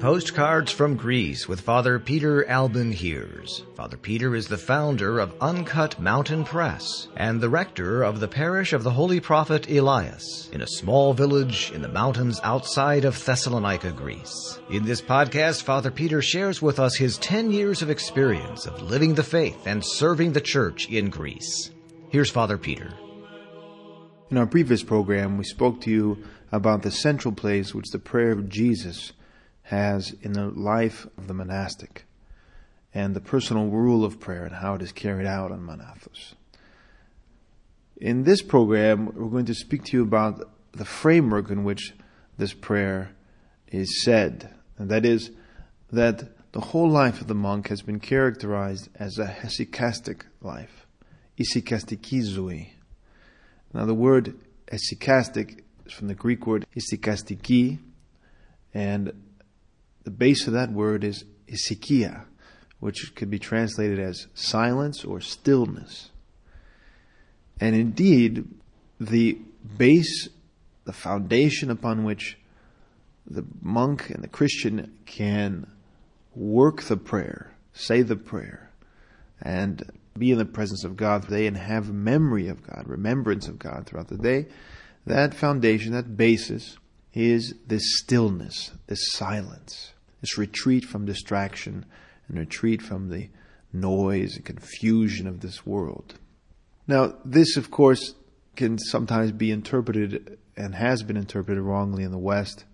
Postcards from Greece with Father Peter Alban Heers. Father Peter is the founder of Uncut Mountain Press and the rector of the parish of the Holy Prophet Elias in a small village in the mountains outside of Thessalonica, Greece. In this podcast, Father Peter shares with us his 10 years of experience of living the faith and serving the church in Greece. Here's Father Peter. In our previous program, we spoke to you about the central place which the prayer of Jesus has in the life of the monastic and the personal rule of prayer and how it is carried out on Monathos. In this program, we're going to speak to you about the framework in which this prayer is said, and that is that the whole life of the monk has been characterized as a hesychastic life, ησυχαστική ζωή. Now the word hesychastic is from the Greek word ησυχαστική, and the base of that word is isikia, which could be translated as silence or stillness. And indeed, the base, the foundation upon which the monk and the Christian can work the prayer, say the prayer, and be in the presence of God today and have memory of God, remembrance of God throughout the day, that foundation, that basis, is this stillness, this silence, this retreat from distraction and retreat from the noise and confusion of this world. Now, this, of course, can sometimes be interpreted and has been interpreted wrongly in the West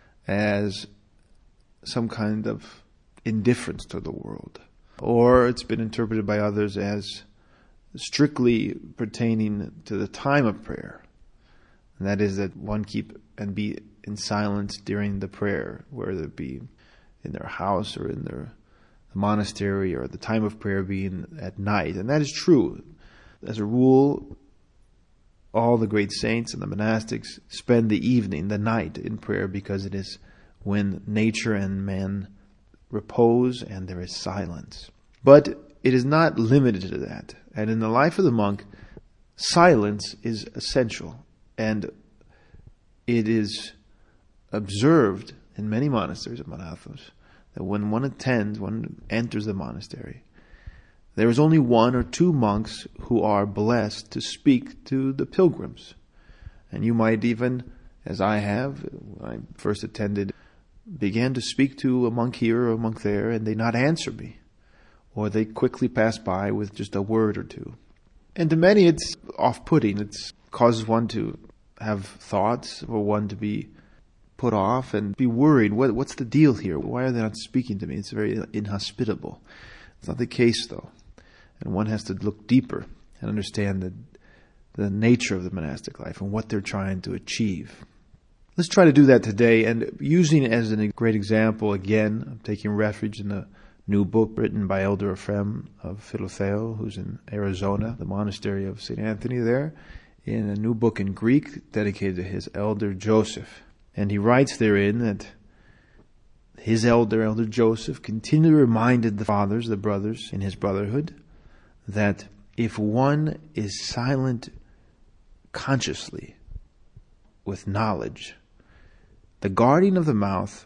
as some kind of indifference to the world. Or it's been interpreted by others as strictly pertaining to the time of prayer. And that is that one keep and be in silence during the prayer, whether it be in their house or in their monastery, or the time of prayer being at night. And that is true. As a rule, all the great saints and the monastics spend the evening, the night, in prayer, because it is when nature and man repose and there is silence. But it is not limited to that. And in the life of the monk, silence is essential. And it is observed in many monasteries of Monathos that when one enters the monastery, there is only one or two monks who are blessed to speak to the pilgrims. And you might even, as I have, when I first attended, began to speak to a monk here or a monk there, and they not answer me, or they quickly pass by with just a word or two. And to many it's off-putting. It causes one to have thoughts, or one to be put off and be worried. What's the deal here? Why are they not speaking to me? It's very inhospitable. It's not the case, though. And one has to look deeper and understand the nature of the monastic life and what they're trying to achieve. Let's try to do that today, and using as a great example, again, I'm taking refuge in the new book written by Elder Ephraim of Philotheo, who's in Arizona, the monastery of St. Anthony there, in a new book in Greek dedicated to his elder Joseph. And he writes therein that his elder Joseph, continually reminded the fathers, the brothers in his brotherhood, that if one is silent consciously with knowledge, the guarding of the mouth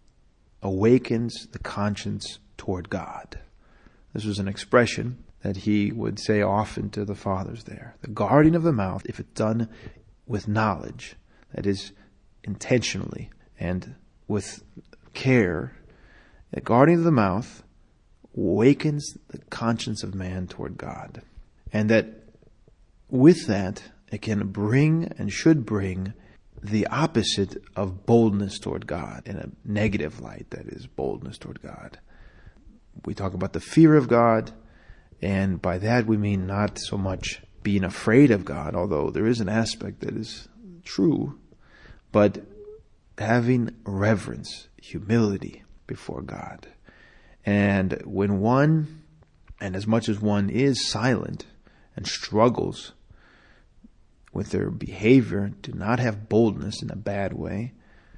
awakens the conscience toward God. This was an expression that he would say often to the fathers there. The guarding of the mouth, if it's done with knowledge, that is intentionally and with care, the guarding of the mouth awakens the conscience of man toward God. And that with that, it can bring and should bring the opposite of boldness toward God, in a negative light, that is, boldness toward God. We talk about the fear of God, and by that we mean not so much being afraid of God, although there is an aspect that is true, but having reverence, humility before God. And when one, and as much as one is silent and struggles with their behavior to not have boldness in a bad way,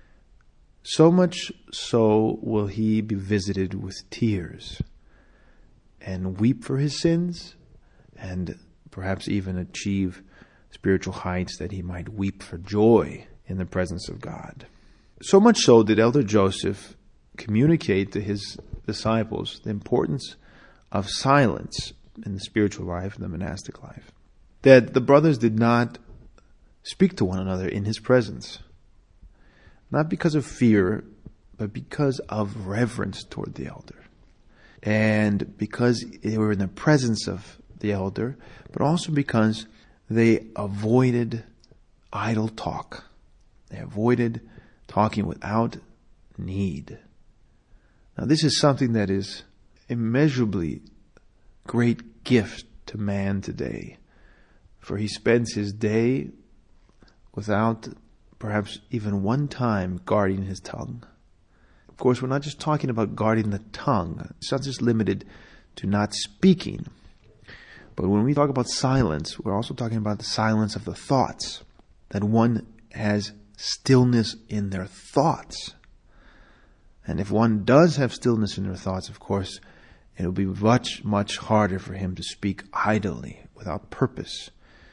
so much so will he be visited with tears and weep for his sins, and perhaps even achieve spiritual heights that he might weep for joy in the presence of God. So much so did Elder Joseph communicate to his disciples the importance of silence in the spiritual life, in the monastic life. That the brothers did not speak to one another in his presence. Not because of fear, but because of reverence toward the elder. And because they were in the presence of the elder, but also because they avoided idle talk. They avoided talking without need. Now this is something that is immeasurably great gift to man today. For he spends his day without perhaps even one time guarding his tongue. Of course, we're not just talking about guarding the tongue. It's not just limited to not speaking. But when we talk about silence, we're also talking about the silence of the thoughts. That one has stillness in their thoughts. And if one does have stillness in their thoughts, of course, it will be much, much harder for him to speak idly, without purpose.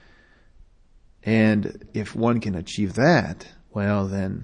And if one can achieve that, well then,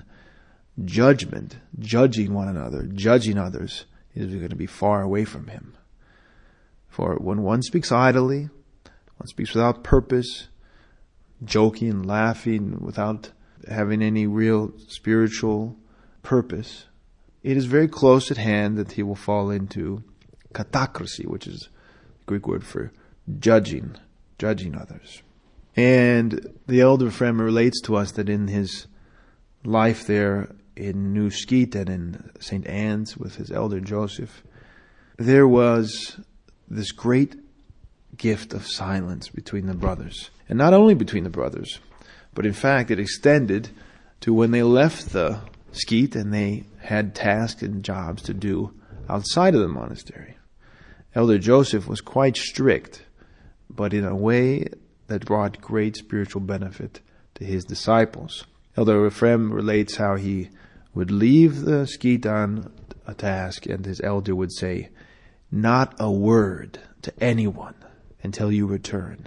judging one another, judging others, is going to be far away from him. For when one speaks idly, one speaks without purpose, joking, laughing, without having any real spiritual purpose, it is very close at hand that he will fall into katacracy, which is the Greek word for judging others. And the elder Ephrem relates to us that in his life there in New Skete and in St. Anne's with his elder Joseph, there was this great gift of silence between the brothers. And not only between the brothers, but in fact it extended to when they left the Skete and they had tasks and jobs to do outside of the monastery. Elder Joseph was quite strict, but in a way that brought great spiritual benefit to his disciples. Elder Ephrem relates how he would leave the Skete on a task and his elder would say, "Not a word to anyone until you return.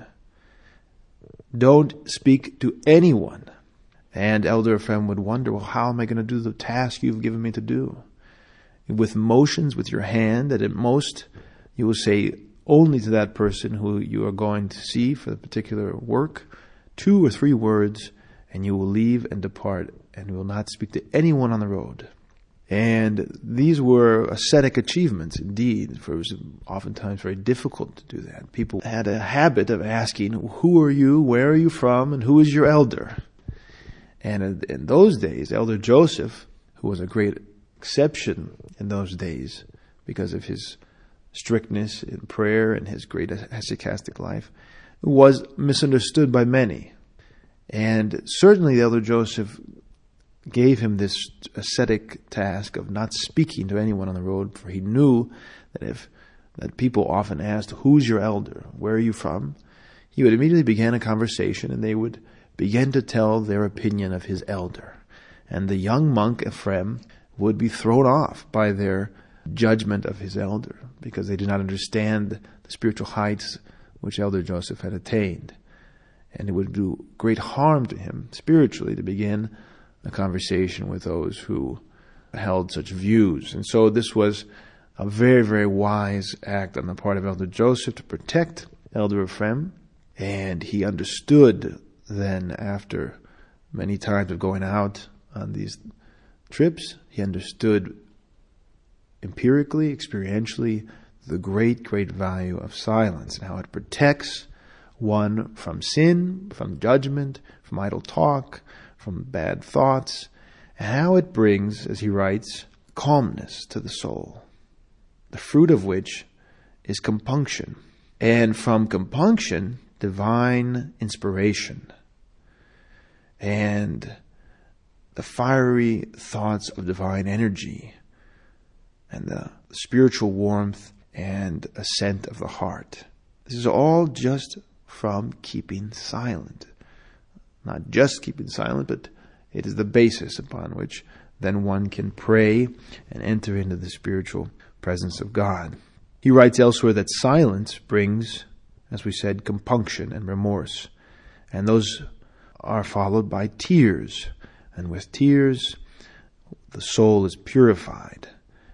Don't speak to anyone." And Elder Ephrem would wonder, well, how am I going to do the task you've given me to do? With motions with your hand, that at most you will say only to that person who you are going to see for the particular work, 2 or 3 words, and you will leave and depart, and will not speak to anyone on the road. And these were ascetic achievements indeed, for it was oftentimes very difficult to do that. People had a habit of asking, who are you, where are you from, and who is your elder? And in those days, Elder Joseph, who was a great exception in those days because of his strictness in prayer and his great hesychastic life, was misunderstood by many. And certainly the Elder Joseph gave him this ascetic task of not speaking to anyone on the road, for he knew that people often asked, who's your elder? Where are you from? He would immediately begin a conversation and they would begin to tell their opinion of his elder. And the young monk Ephrem would be thrown off by their judgment of his elder because they did not understand the spiritual heights which Elder Joseph had attained. And it would do great harm to him spiritually to begin a conversation with those who held such views. And so this was a very, very wise act on the part of Elder Joseph to protect Elder Ephrem. And he understood then, after many times of going out on these trips, he understood empirically, experientially, the great, great value of silence and how it protects one from sin, from judgment, from idle talk, from bad thoughts, and how it brings, as he writes, calmness to the soul, the fruit of which is compunction, and from compunction, divine inspiration, and the fiery thoughts of divine energy, and the spiritual warmth and ascent of the heart. This is all just from keeping silent. Not just keeping silent, but it is the basis upon which then one can pray and enter into the spiritual presence of God. He writes elsewhere that silence brings, as we said, compunction and remorse. And those are followed by tears. And with tears, the soul is purified.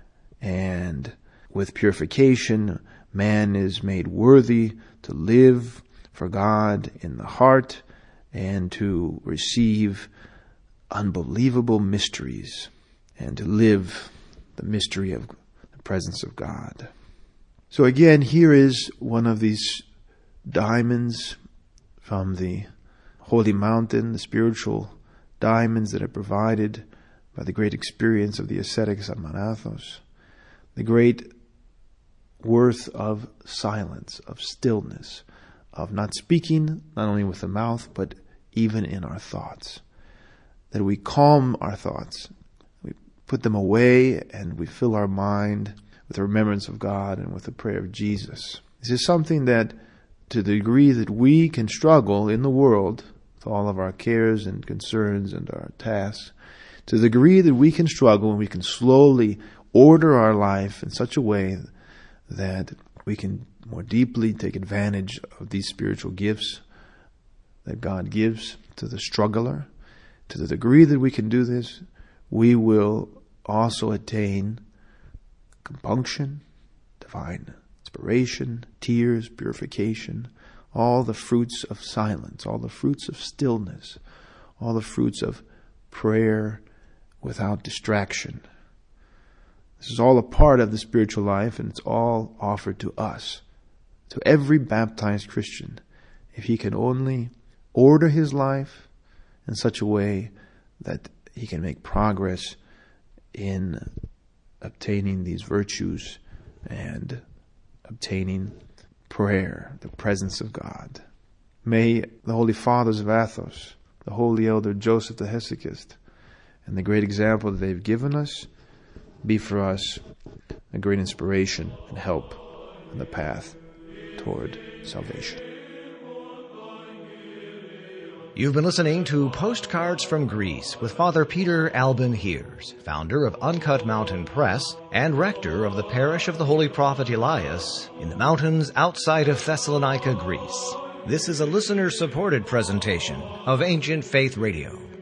And with purification, man is made worthy to live for God in the heart and to receive unbelievable mysteries and to live the mystery of the presence of God. So again, here is one of these diamonds from the holy mountain, the spiritual diamonds that are provided by the great experience of the ascetics of Mount Athos, the great worth of silence, of stillness, of not speaking, not only with the mouth, but even in our thoughts. That we calm our thoughts, we put them away, and we fill our mind with the remembrance of God and with the prayer of Jesus. This is something that, to the degree that we can struggle in the world with all of our cares and concerns and our tasks, to the degree that we can struggle and we can slowly order our life in such a way that we can more deeply take advantage of these spiritual gifts that God gives to the struggler. To the degree that we can do this, we will also attain compunction, divine inspiration, tears, purification, all the fruits of silence, all the fruits of stillness, all the fruits of prayer without distraction. This is all a part of the spiritual life, and it's all offered to us, to every baptized Christian, if he can only order his life in such a way that he can make progress in obtaining these virtues and obtaining prayer, the presence of God. May the Holy Fathers of Athos, the Holy Elder Joseph the Hesychist, and the great example that they've given us be for us a great inspiration and help in the path toward salvation. You've been listening to Postcards from Greece with Father Peter Alban Heers, founder of Uncut Mountain Press and rector of the parish of the Holy Prophet Elias in the mountains outside of Thessalonica, Greece. This is a listener-supported presentation of Ancient Faith Radio.